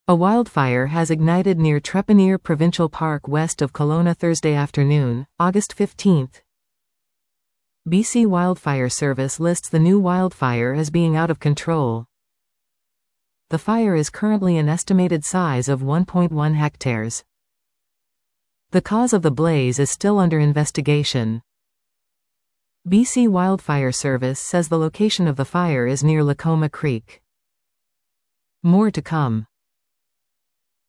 A wildfire has ignited near Trepannier Provincial Park west of Kelowna Thursday afternoon, August 15. BC Wildfire Service lists the new wildfire as being out of control. The fire is currently an estimated size of 1.1 hectares. The cause of the blaze is still under investigation. BC Wildfire Service says the location of the fire is near Lacoma Creek. More to come.